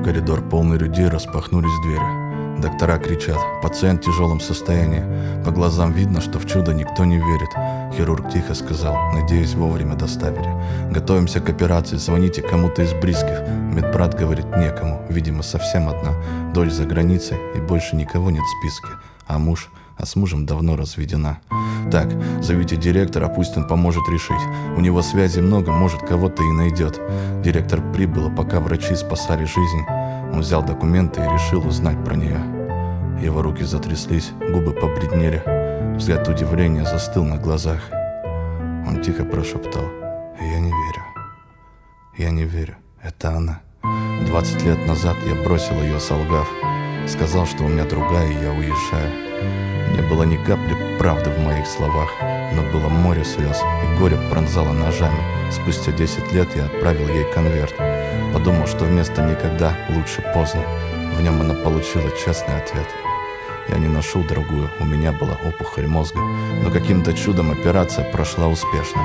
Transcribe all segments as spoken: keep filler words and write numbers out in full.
Коридор полный людей, распахнулись двери. Доктора кричат: пациент в тяжелом состоянии. По глазам видно, что в чудо никто не верит. Хирург тихо сказал: надеюсь, вовремя доставили. Готовимся к операции, звоните кому-то из близких. Медбрат говорит: некому, видимо, совсем одна. Дочь за границей и больше никого нет в списке. А муж? А с мужем давно разведена. Так, зовите директора, пусть он поможет решить. У него связей много, может, кого-то и найдет. Директор прибыл, пока врачи спасали жизнь. Он взял документы и решил узнать про нее. Его руки затряслись, губы побледнели. Взгляд удивления застыл на глазах. Он тихо прошептал: я не верю. Я не верю, это она. Двадцать лет назад я бросил ее, солгав. Сказал, что у меня другая, и я уезжаю. Не было ни капли правды в моих словах, но было море слез, и горе пронзало ножами. Спустя десять лет я отправил ей конверт. Подумал, что вместо «никогда» лучше поздно. В нем она получила честный ответ. Я не нашел другую, у меня была опухоль мозга, но каким-то чудом операция прошла успешно.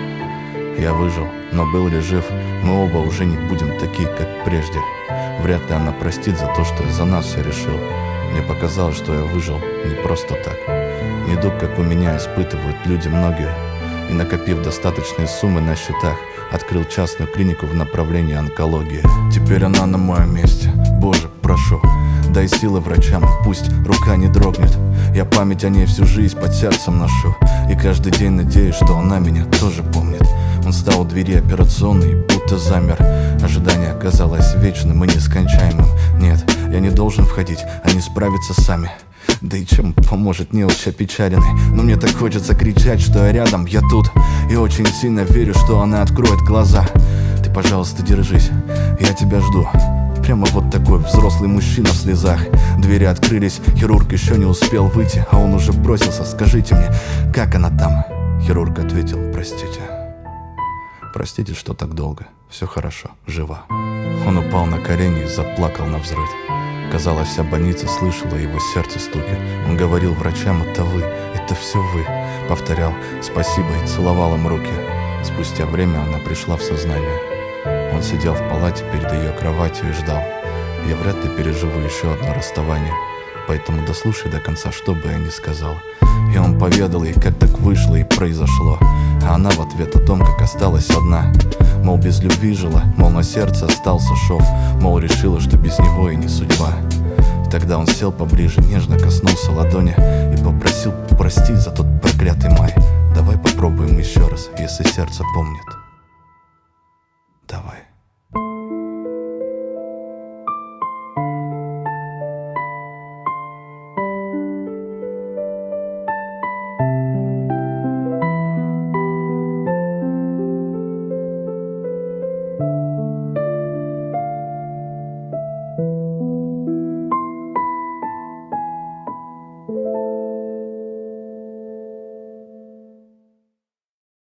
Я выжил, но был ли жив, мы оба уже не будем такие, как прежде. Вряд ли она простит за то, что я за нас все решил. Мне показалось, что я выжил не просто так. Недуг, как у меня, испытывают люди многие. И, накопив достаточные суммы на счетах, открыл частную клинику в направлении онкологии. Теперь она на моем месте. Боже, прошу, дай силы врачам, пусть рука не дрогнет. Я память о ней всю жизнь под сердцем ношу. И каждый день надеюсь, что она меня тоже помнит. Он стал у двери операционной и будто замер. Ожидание оказалось вечным и нескончаемым. Нет, я не должен входить, они справятся сами. Да и чем поможет неуч опечаленный? Но мне так хочется кричать, что я рядом, я тут. И очень сильно верю, что она откроет глаза. Ты, пожалуйста, держись, я тебя жду. Прямо вот такой взрослый мужчина в слезах. Двери открылись, хирург еще не успел выйти, а он уже бросился: скажите мне, как она там? Хирург ответил: простите. Простите, что так долго. Все хорошо, жива. Он упал на колени и заплакал навзрыд. Казалось, вся больница слышала его сердце стуки. Он говорил врачам: это вы, это все вы. Повторял спасибо и целовал им руки. Спустя время она пришла в сознание. Он сидел в палате перед ее кроватью и ждал. Я вряд ли переживу еще одно расставание, поэтому дослушай до конца, что бы я ни сказал. И он поведал ей, как так вышло и произошло. А она в ответ о том, как осталась одна. Мол, без любви жила, мол, на сердце остался шов. Мол, решила, что без него и не судьба. И тогда он сел поближе, нежно коснулся ладони и попросил простить за тот проклятый май. Давай попробуем еще раз, если сердце помнит.